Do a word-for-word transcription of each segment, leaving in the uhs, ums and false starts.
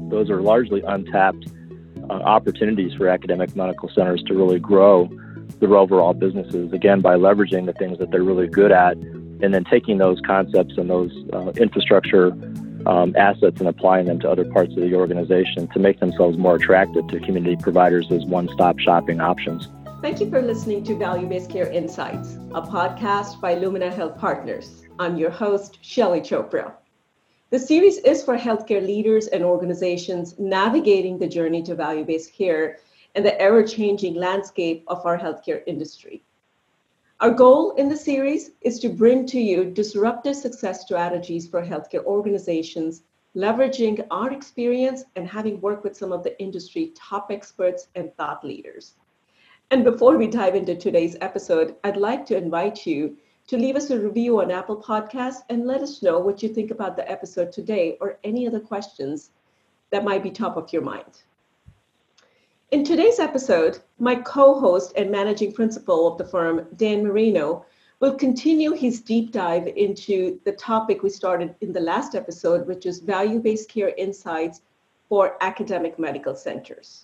those are largely untapped uh, opportunities for academic medical centers to really grow their overall businesses, again, by leveraging the things that they're really good at, and then taking those concepts and those uh, infrastructure um, assets and applying them to other parts of the organization to make themselves more attractive to community providers as one-stop shopping options. Thank you for listening to Value-Based Care Insights, a podcast by Lumina Health Partners. I'm your host, Shelly Chopra. The series is for healthcare leaders and organizations navigating the journey to value-based care and the ever-changing landscape of our healthcare industry. Our goal in the series is to bring to you disruptive success strategies for healthcare organizations, leveraging our experience and having worked with some of the industry top experts and thought leaders. And before we dive into today's episode, I'd like to invite you to leave us a review on Apple Podcasts and let us know what you think about the episode today or any other questions that might be top of your mind. In today's episode, my co-host and managing principal of the firm, Dan Marino, will continue his deep dive into the topic we started in the last episode, which is value-based care insights for academic medical centers.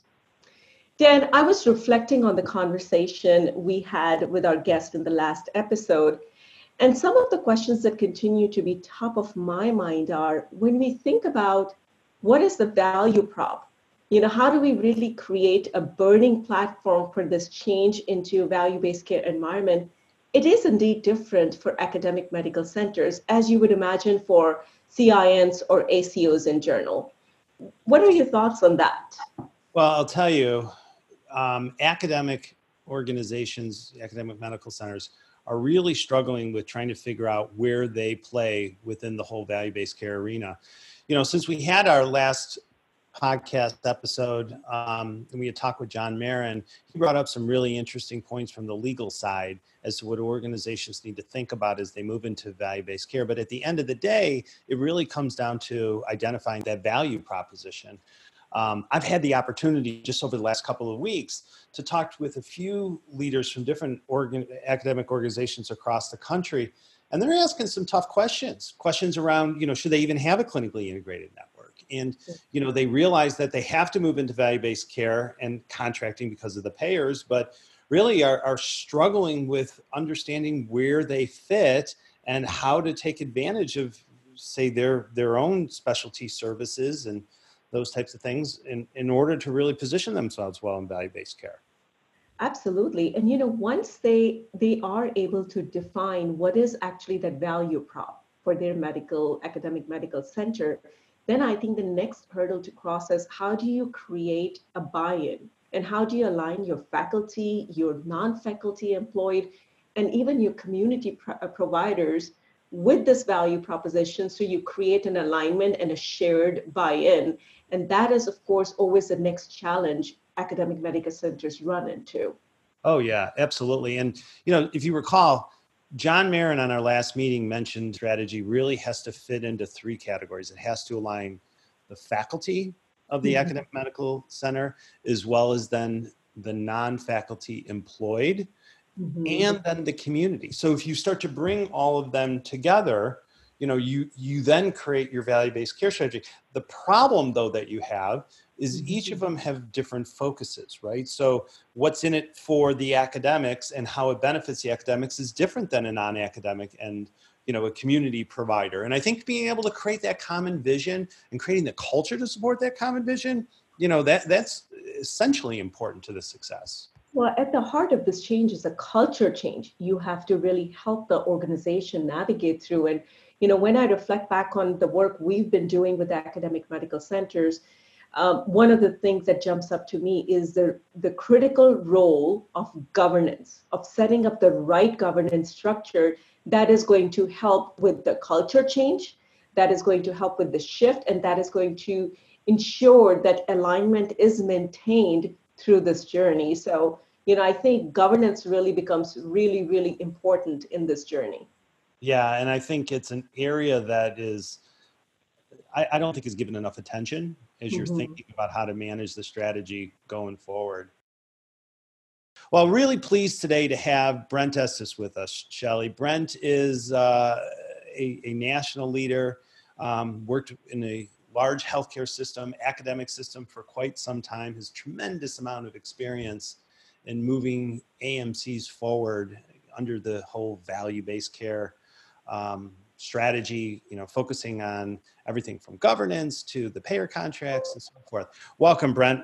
Dan, I was reflecting on the conversation we had with our guest in the last episode, and some of the questions that continue to be top of my mind are, when we think about what is the value prop, you know, how do we really create a burning platform for this change into a value-based care environment? It is indeed different for academic medical centers, as you would imagine for C I Ns or A C Os in general. What are your thoughts on that? Well, I'll tell you, um, academic organizations, academic medical centers are really struggling with trying to figure out where they play within the whole value-based care arena. You know, since we had our last podcast episode, um, and we had talked with John Marin, he brought up some really interesting points from the legal side as to what organizations need to think about as they move into value-based care. But at the end of the day, it really comes down to identifying that value proposition. Um, I've had the opportunity just over the last couple of weeks to talk with a few leaders from different organ- academic organizations across the country, and they're asking some tough questions, questions around, you know, should they even have a clinically integrated network? And, you know, they realize that they have to move into value-based care and contracting because of the payers, but really are, are struggling with understanding where they fit and how to take advantage of, say, their, their own specialty services and those types of things in, in order to really position themselves well in value-based care. Absolutely. And, you know, once they they are able to define what is actually that value prop for their medical, academic medical center, then I think the next hurdle to cross is how do you create a buy-in and how do you align your faculty, your non-faculty employed, and even your community pro- providers with this value proposition so you create an alignment and a shared buy-in. And that is, of course, always the next challenge academic medical centers run into. Oh, yeah, absolutely. And, you know, if you recall, John Marin on our last meeting mentioned strategy really has to fit into three categories. It has to align the faculty of the mm-hmm. academic medical center, as well as then the non-faculty employed, mm-hmm. and then the community. So if you start to bring all of them together, you know, you, you then create your value-based care strategy. The problem, though, that you have is each of them have different focuses, right? So what's in it for the academics and how it benefits the academics is different than a non-academic and, you know, a community provider. And I think being able to create that common vision and creating the culture to support that common vision, you know, that that's essentially important to the success. Well, at the heart of this change is a culture change. You have to really help the organization navigate through. And, you know, when I reflect back on the work we've been doing with academic medical centers, Um, one of the things that jumps up to me is the, the critical role of governance, of setting up the right governance structure that is going to help with the culture change, that is going to help with the shift, and that is going to ensure that alignment is maintained through this journey. So, you know, I think governance really becomes really, really important in this journey. Yeah, and I think it's an area that is, I, I don't think is given enough attention as you're mm-hmm. thinking about how to manage the strategy going forward. Well, really pleased today to have Brent Estes with us, Shelly. Brent is uh, a, a national leader, um, worked in a large healthcare system, academic system for quite some time, has tremendous amount of experience in moving A M Cs forward under the whole value-based care um, strategy, you know, focusing on everything from governance to the payer contracts and so forth. Welcome, Brent.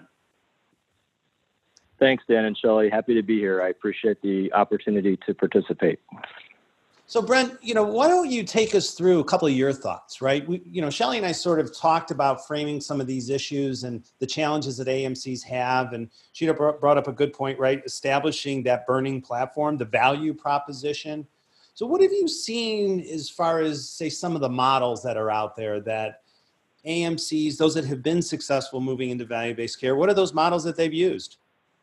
Thanks, Dan and Shelley. Happy to be here. I appreciate the opportunity to participate. So Brent, you know, why don't you take us through a couple of your thoughts, right? We, you know, Shelley and I sort of talked about framing some of these issues and the challenges that A M Cs have. And she brought up a good point, right? Establishing that burning platform, the value proposition. So what have you seen as far as, say, some of the models that are out there that A M Cs, those that have been successful moving into value-based care, what are those models that they've used?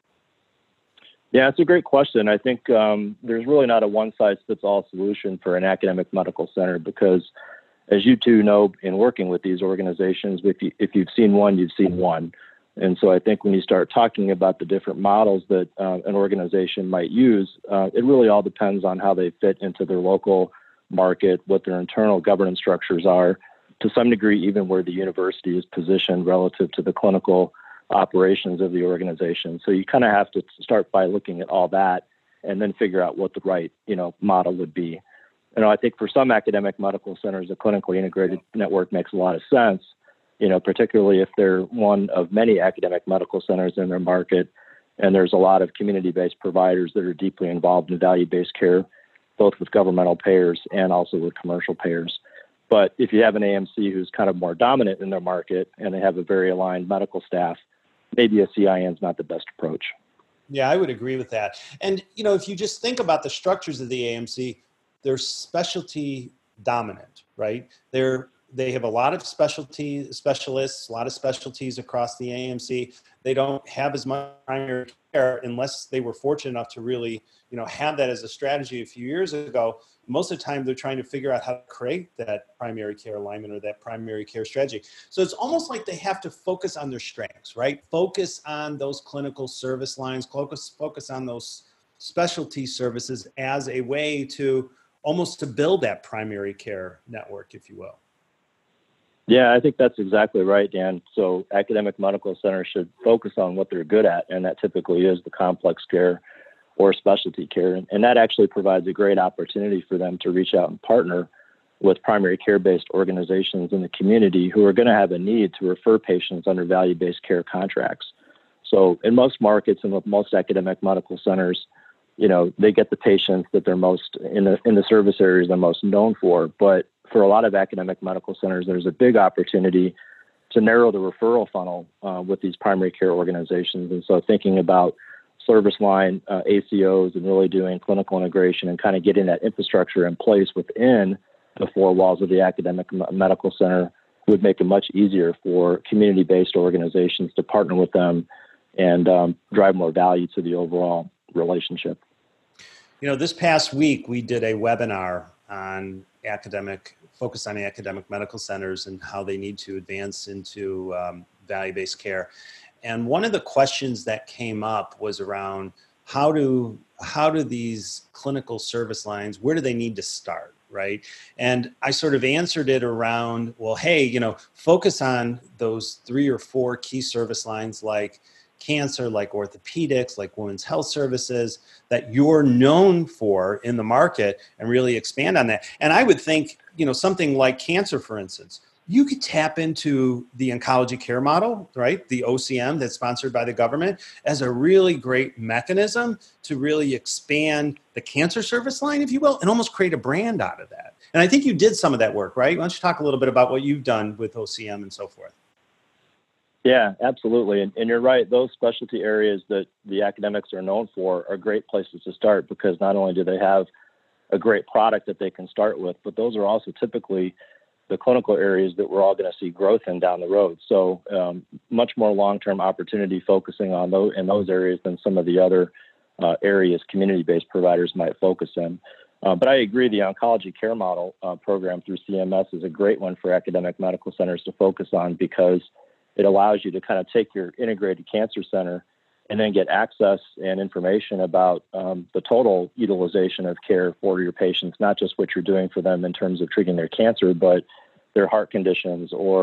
Yeah, it's a great question. I think um, there's really not a one-size-fits-all solution for an academic medical center because, as you two know, in working with these organizations, if, you, if you've seen one, you've seen one. And so I think when you start talking about the different models that uh, an organization might use, uh, it really all depends on how they fit into their local market, what their internal governance structures are, to some degree, even where the university is positioned relative to the clinical operations of the organization. So you kind of have to start by looking at all that and then figure out what the right, you know, model would be. You know, I think for some academic medical centers, a clinically integrated network makes a lot of sense, you know, particularly if they're one of many academic medical centers in their market. And there's a lot of community-based providers that are deeply involved in value-based care, both with governmental payers and also with commercial payers. But if you have an A M C who's kind of more dominant in their market and they have a very aligned medical staff, maybe a C I N is not the best approach. Yeah, I would agree with that. And, you know, if you just think about the structures of the A M C, they're specialty dominant, right? They're, they have a lot of specialty specialists, a lot of specialties across the A M C. They don't have as much primary care unless they were fortunate enough to really, you know, have that as a strategy a few years ago. Most of the time, they're trying to figure out how to create that primary care alignment or that primary care strategy. So it's almost like they have to focus on their strengths, right? Focus on those clinical service lines, focus, focus on those specialty services as a way to almost to build that primary care network, if you will. Yeah, I think that's exactly right, Dan. So academic medical centers should focus on what they're good at, and that typically is the complex care or specialty care. And that actually provides a great opportunity for them to reach out and partner with primary care-based organizations in the community who are going to have a need to refer patients under value-based care contracts. So in most markets and with most academic medical centers, you know, they get the patients that they're most in the in the service areas they're most known for. But for a lot of academic medical centers, there's a big opportunity to narrow the referral funnel uh, with these primary care organizations. And so thinking about service line uh, A C Os and really doing clinical integration and kind of getting that infrastructure in place within the four walls of the academic m- medical center would make it much easier for community-based organizations to partner with them and um, drive more value to the overall relationship. You know, this past week, we did a webinar on academic, focused on academic medical centers and how they need to advance into um, value-based care. And one of the questions that came up was around how do, how do these clinical service lines, where do they need to start, right? And I sort of answered it around, well, hey, you know, focus on those three or four key service lines like cancer, like orthopedics, like women's health services that you're known for in the market and really expand on that. And I would think, you know, something like cancer, for instance, you could tap into the oncology care model, right? The O C M that's sponsored by the government as a really great mechanism to really expand the cancer service line, if you will, and almost create a brand out of that. And I think you did some of that work, right? Why don't you talk a little bit about what you've done with O C M and so forth? Yeah, absolutely. And, and you're right. Those specialty areas that the academics are known for are great places to start because not only do they have a great product that they can start with, but those are also typically the clinical areas that we're all going to see growth in down the road. So um, much more long-term opportunity focusing on those in those areas than some of the other uh, areas community-based providers might focus in. Uh, but I agree, the oncology care model uh, program through C M S is a great one for academic medical centers to focus on because it allows you to kind of take your integrated cancer center and then get access and information about um, the total utilization of care for your patients, not just what you're doing for them in terms of treating their cancer, but their heart conditions or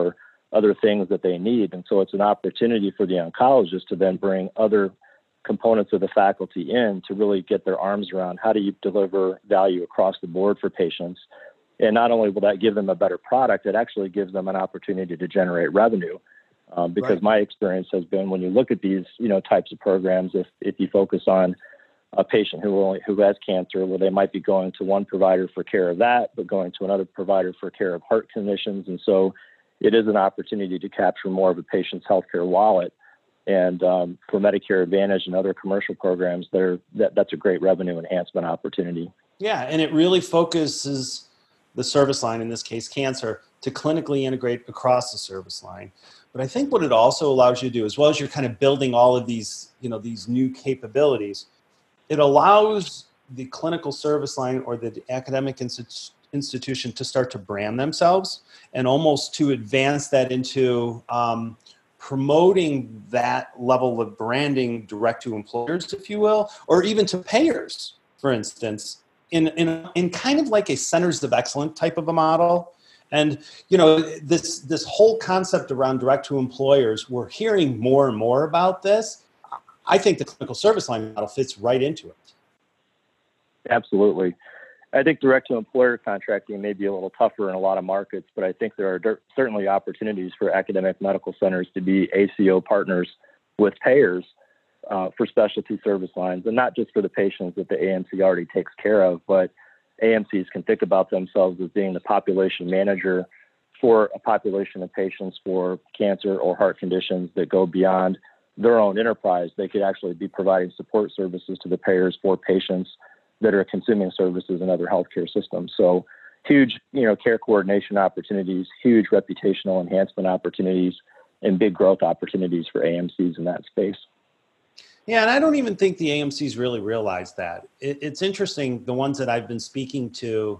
other things that they need. And so it's an opportunity for the oncologist to then bring other components of the faculty in to really get their arms around how do you deliver value across the board for patients. And not only will that give them a better product, it actually gives them an opportunity to generate revenue. Um, because right. my experience has been when you look at these, you know, types of programs, if, if you focus on a patient who only, who has cancer, well, they might be going to one provider for care of that, but going to another provider for care of heart conditions. And so it is an opportunity to capture more of a patient's healthcare wallet. And um, for Medicare Advantage and other commercial programs, that, that's a great revenue enhancement opportunity. Yeah, and it really focuses the service line, in this case, cancer, to clinically integrate across the service line. But I think what it also allows you to do, as well as you're kind of building all of these, you know, these new capabilities, it allows the clinical service line or the academic institu- institution to start to brand themselves and almost to advance that into um, promoting that level of branding direct to employers, if you will, or even to payers, for instance, in, in, in kind of like a centers of excellence type of a model. And, you know, this, this whole concept around direct to employers, we're hearing more and more about this. I think the clinical service line model fits right into it. Absolutely. I think direct to employer contracting may be a little tougher in a lot of markets, but I think there are d- certainly opportunities for academic medical centers to be A C O partners with payers uh, for specialty service lines, and not just for the patients that the A M C already takes care of, but A M Cs can think about themselves as being the population manager for a population of patients for cancer or heart conditions that go beyond their own enterprise. They could actually be providing support services to the payers for patients that are consuming services in other healthcare systems. So huge, you know, care coordination opportunities, huge reputational enhancement opportunities, and big growth opportunities for A M Cs in that space. Yeah, and I don't even think the A M Cs really realize that. It, it's interesting, the ones that I've been speaking to,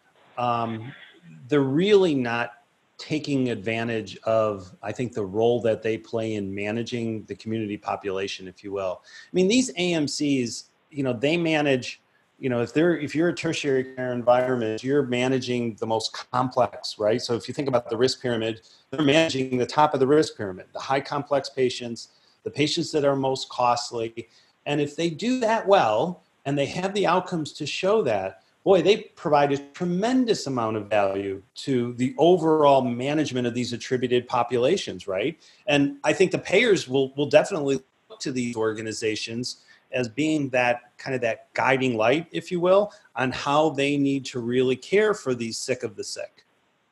um, they're really not taking advantage of, I think, the role that they play in managing the community population, if you will. I mean, these A M Cs, you know, they manage, you know, if they're, if you're a tertiary care environment, you're managing the most complex, right? So if you think about the risk pyramid, they're managing the top of the risk pyramid, the high complex patients, the patients that are most costly. And if they do that well, and they have the outcomes to show that, boy, they provide a tremendous amount of value to the overall management of these attributed populations, right? And I think the payers will, will definitely look to these organizations as being that kind of that guiding light, if you will, on how they need to really care for these sick of the sick.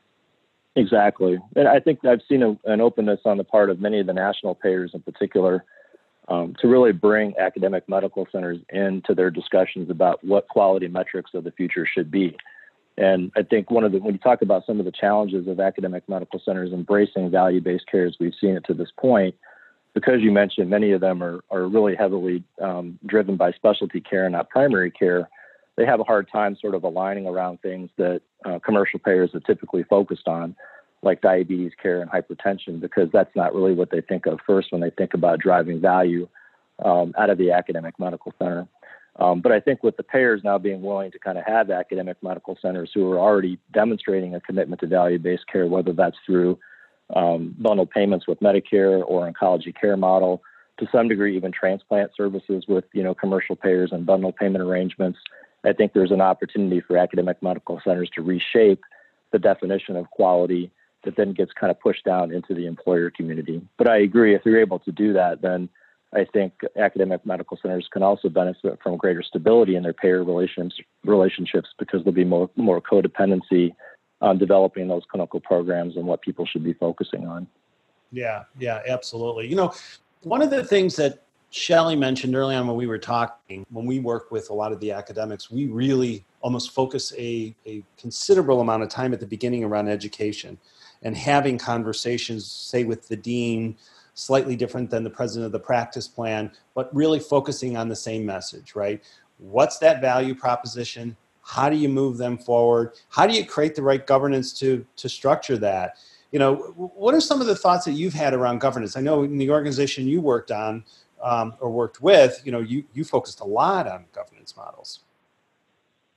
Exactly. And I think I've seen a, an openness on the part of many of the national payers in particular um, to really bring academic medical centers into their discussions about what quality metrics of the future should be. And I think one of the, when you talk about some of the challenges of academic medical centers embracing value-based care as we've seen it to this point, because you mentioned many of them are, are really heavily um, driven by specialty care and not primary care, they have a hard time sort of aligning around things that uh, commercial payers have typically focused on, like diabetes care and hypertension, because that's not really what they think of first when they think about driving value um, out of the academic medical center. Um, but I think with the payers now being willing to kind of have academic medical centers who are already demonstrating a commitment to value-based care, whether that's through um, bundled payments with Medicare or oncology care model, to some degree even transplant services with, you know, commercial payers and bundled payment arrangements, I think there's an opportunity for academic medical centers to reshape the definition of quality that then gets kind of pushed down into the employer community. But I agree, if you're able to do that, then I think academic medical centers can also benefit from greater stability in their payer relations, relationships because there'll be more, more codependency on developing those clinical programs and what people should be focusing on. Yeah, yeah, absolutely. You know, one of the things that Shelley mentioned early on when we were talking, when we work with a lot of the academics, we really almost focus a, a considerable amount of time at the beginning around education and having conversations, say with the dean, slightly different than the president of the practice plan, but really focusing on the same message, right? What's that value proposition? How do you move them forward? How do you create the right governance to, to structure that? You know, what are some of the thoughts that you've had around governance? I know in the organization you worked on um, or worked with, you know, you, you focused a lot on governance models.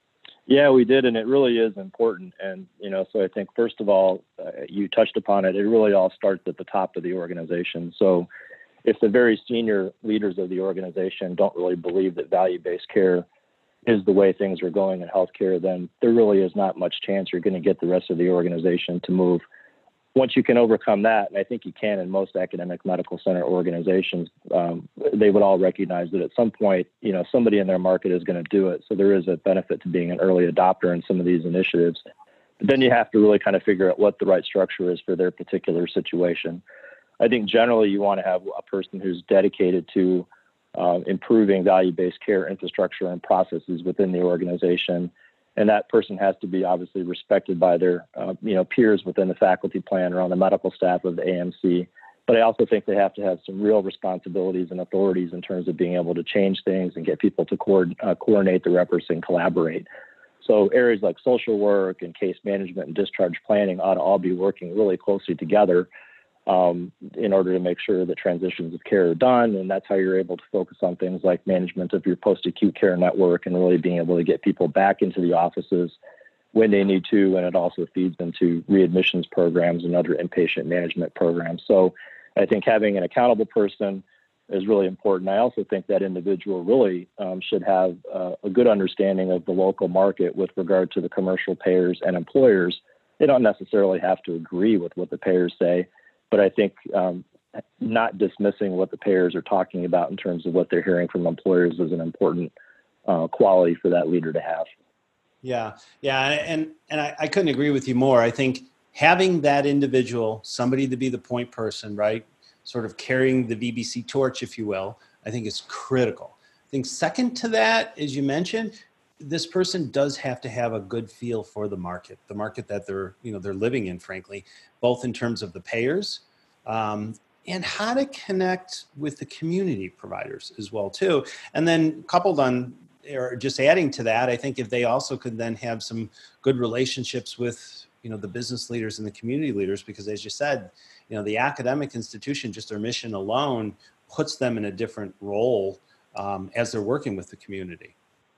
Yeah, we did, and it really is important. And you know, so I think first of all, uh, you touched upon it. It really all starts at the top of the organization. So if the very senior leaders of the organization don't really believe that value-based care is the way things are going in healthcare, then there really is not much chance you're going to get the rest of the organization to move. Once you can overcome that, and I think you can in most academic medical center organizations, um, they would all recognize that at some point, you know, somebody in their market is going to do it. So there is a benefit to being an early adopter in some of these initiatives. But then you have to really kind of figure out what the right structure is for their particular situation. I think generally you want to have a person who's dedicated to uh, improving value-based care infrastructure and processes within the organization. And that person has to be obviously respected by their uh, you know, peers within the faculty plan or on the medical staff of the A M C. But I also think they have to have some real responsibilities and authorities in terms of being able to change things and get people to co- uh, coordinate their efforts and collaborate. So areas like social work and case management and discharge planning ought to all be working really closely together um, in order to make sure that transitions of care are done. And that's how you're able to focus on things like management of your post-acute care network and really being able to get people back into the offices when they need to. And it also feeds into readmissions programs and other inpatient management programs. So I think having an accountable person is really important. I also think that individual really um, should have uh, a good understanding of the local market with regard to the commercial payers and employers. They don't necessarily have to agree with what the payers say, but I think um, not dismissing what the payers are talking about in terms of what they're hearing from employers is an important uh, quality for that leader to have. Yeah, yeah, and and I, I couldn't agree with you more. I think having that individual, somebody to be the point person, right, sort of carrying the V B C torch, if you will, I think is critical. I think second to that, as you mentioned, this person does have to have a good feel for the market, the market that they're, you know, they're living in, frankly, both in terms of the payers um, and how to connect with the community providers as well, too. And then coupled on, or just adding to that, I think if they also could then have some good relationships with, you know, the business leaders and the community leaders, because as you said, you know, the academic institution, just their mission alone puts them in a different role um, as they're working with the community.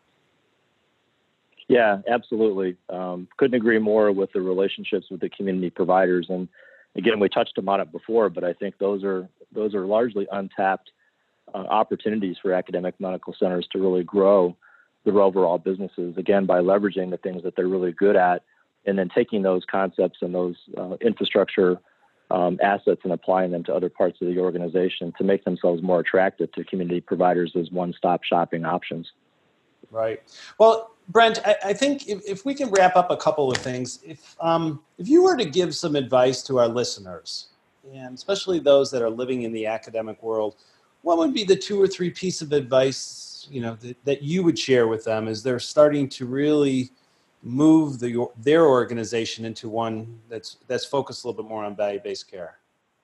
Yeah, absolutely. Um, couldn't agree more with the relationships with the community providers. And again, we touched on it before, but I think those are those are largely untapped uh, opportunities for academic medical centers to really grow their overall businesses, again, by leveraging the things that they're really good at, and then taking those concepts and those uh, infrastructure um, assets and applying them to other parts of the organization to make themselves more attractive to community providers as one-stop shopping options. Right. Well, Brent, I, I think if, if we can wrap up a couple of things, if um, if you were to give some advice to our listeners, and especially those that are living in the academic world, what would be the two or three pieces of advice, you know, that, that you would share with them as they're starting to really move the, their organization into one that's that's focused a little bit more on value-based care?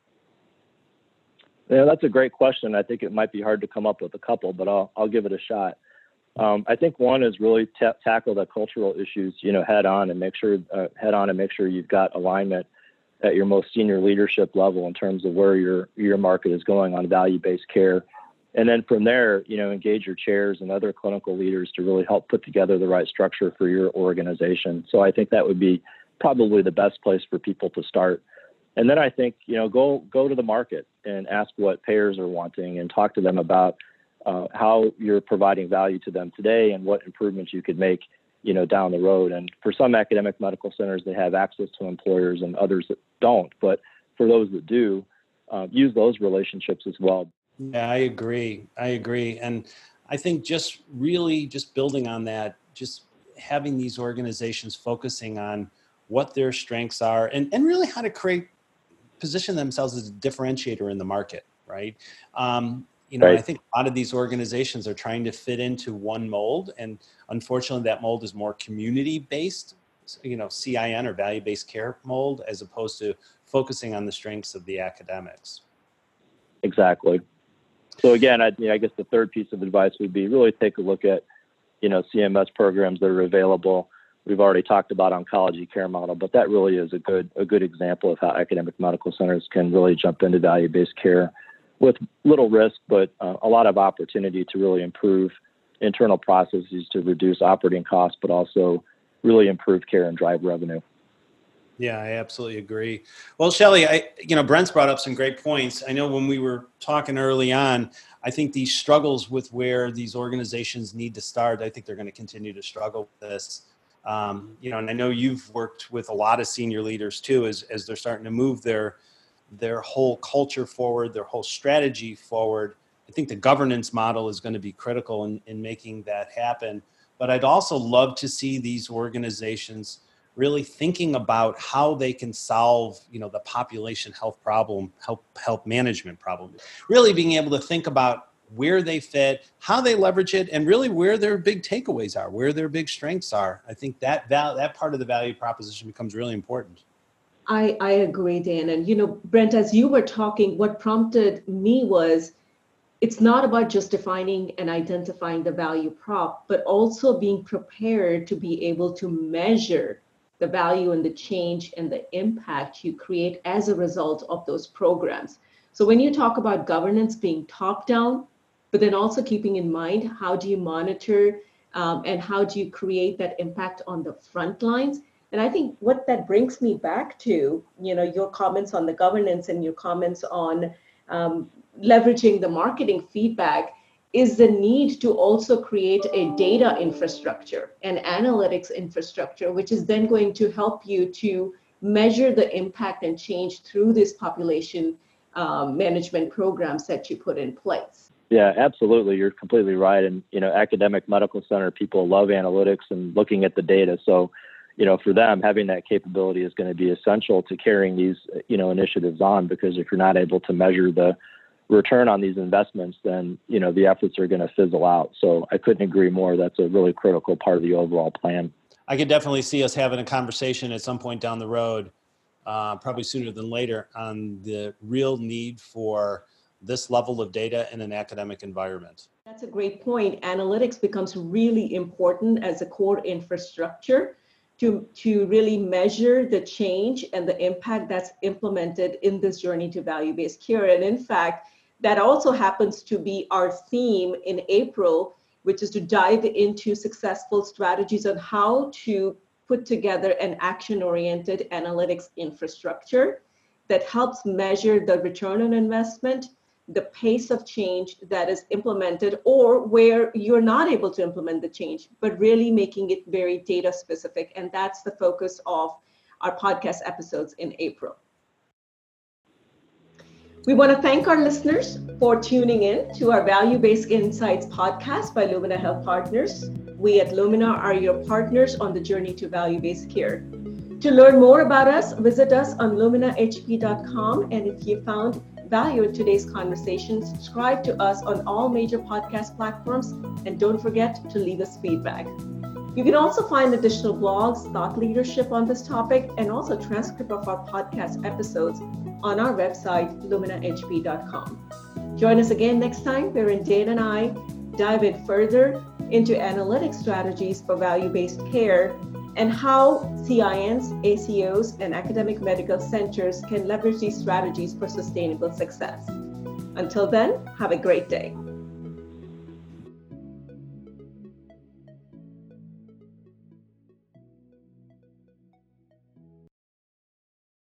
Yeah, that's a great question. I think it might be hard to come up with a couple, but I'll I'll give it a shot. Um, I think one is really ta- tackle the cultural issues, you know, head on and make sure uh, head on and make sure you've got alignment at your most senior leadership level in terms of where your your market is going on value-based care. And then from there, you know, engage your chairs and other clinical leaders to really help put together the right structure for your organization. So I think that would be probably the best place for people to start. And then I think, you know, go go to the market and ask what payers are wanting and talk to them about uh, how you're providing value to them today and what improvements you could make, you know, down the road. And for some academic medical centers, they have access to employers and others that don't. But for those that do, uh, use those relationships as well. Yeah, I agree. I agree. And I think just really just building on that, just having these organizations focusing on what their strengths are and, and really how to create, position themselves as a differentiator in the market, right? Um, you know, Right. I think a lot of these organizations are trying to fit into one mold. And unfortunately, that mold is more community-based, you know, C I N or value-based care mold, as opposed to focusing on the strengths of the academics. Exactly. So again, I, you know, I guess the third piece of advice would be really take a look at, you know, C M S programs that are available. We've already talked about oncology care model, but that really is a good a good example of how academic medical centers can really jump into value-based care with little risk, but uh, a lot of opportunity to really improve internal processes to reduce operating costs, but also really improve care and drive revenue. Yeah, I absolutely agree. Well, Shelley, I, you know, Brent's brought up some great points. I know when we were talking early on, I think these struggles with where these organizations need to start, I think they're going to continue to struggle with this. Um, you know, and I know you've worked with a lot of senior leaders too, as, as they're starting to move their, their whole culture forward, their whole strategy forward. I think the governance model is going to be critical in, in making that happen. But I'd also love to see these organizations really thinking about how they can solve, you know, the population health problem, health, health management problem, really being able to think about where they fit, how they leverage it, and really where their big takeaways are, where their big strengths are. I think that val- that part of the value proposition becomes really important. I, I agree, Dan. And, you know, Brent, as you were talking, what prompted me was it's not about just defining and identifying the value prop, but also being prepared to be able to measure the value and the change and the impact you create as a result of those programs. So when you talk about governance being top down, but then also keeping in mind, how do you monitor um, and how do you create that impact on the front lines? And I think what that brings me back to, you know, your comments on the governance and your comments on um, leveraging the marketing feedback is the need to also create a data infrastructure and analytics infrastructure, which is then going to help you to measure the impact and change through this population um, management programs that you put in place. Yeah, absolutely. You're completely right. And, you know, academic medical center people love analytics and looking at the data. So, you know, for them, having that capability is going to be essential to carrying these, you know, initiatives on, because if you're not able to measure the return on these investments, then, you know, the efforts are going to fizzle out. So I couldn't agree more. That's a really critical part of the overall plan. I could definitely see us having a conversation at some point down the road, uh, probably sooner than later, on the real need for this level of data in an academic environment. That's a great point. Analytics becomes really important as a core infrastructure to, to really measure the change and the impact that's implemented in this journey to value-based care. And in fact, that also happens to be our theme in April, which is to dive into successful strategies on how to put together an action-oriented analytics infrastructure that helps measure the return on investment, the pace of change that is implemented, or where you're not able to implement the change, but really making it very data specific. And that's the focus of our podcast episodes in April. We want to thank our listeners for tuning in to our Value-Based Insights podcast by Lumina Health Partners. We at Lumina are your partners on the journey to value-based care. To learn more about us, visit us on lumina h p dot com. And if you found value in today's conversation, subscribe to us on all major podcast platforms, and don't forget to leave us feedback. You can also find additional blogs, thought leadership on this topic, and also transcript of our podcast episodes on our website, lumina h p dot com. Join us again next time, wherein Dan and I dive in further into analytic strategies for value-based care and how C I Ns, A C Os, and academic medical centers can leverage these strategies for sustainable success. Until then, have a great day.